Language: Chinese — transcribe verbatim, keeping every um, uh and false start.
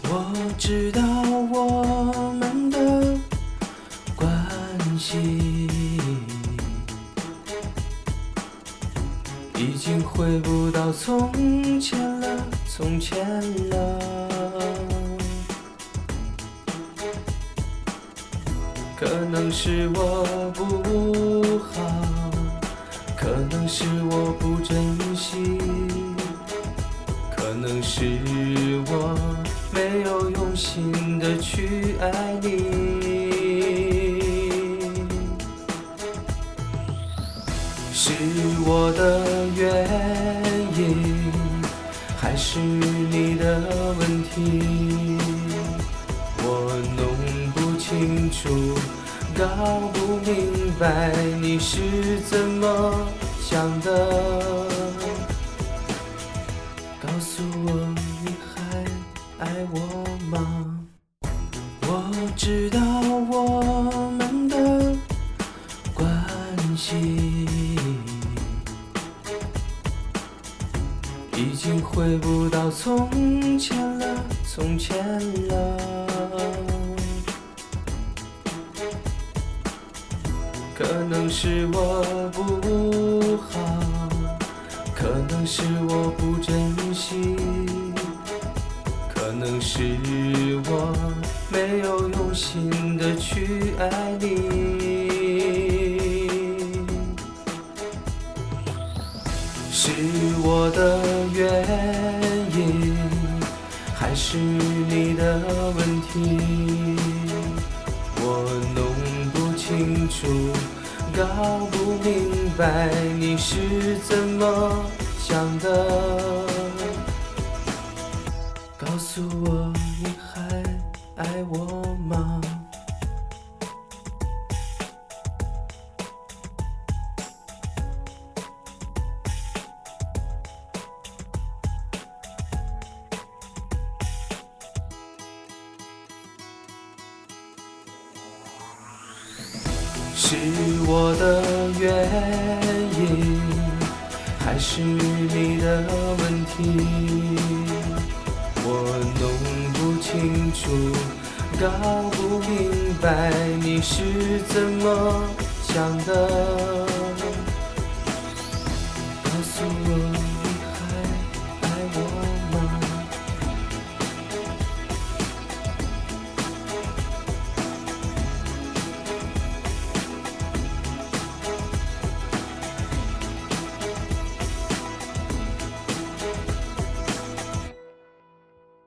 我知道我们的关系已经回不到从前了，从前了。可能是我不好，可能是我不珍惜，可能是我没有用心的去爱你。是我的原因，还是你的问题？我弄不清楚，搞不明白你是怎么想的。告诉我你还爱我吗？我知道我们的关系已经回不到从前了，从前了。可能是我不好，可能是我不珍惜，可能是我没有用心的去爱你。是我的原因，还是你的问题？我弄不清楚，搞不明白你是怎么想的。告诉我你还爱我吗？是我的原因，还是你的问题？我弄不清楚，搞不明白你是怎么想的。告诉我你还爱我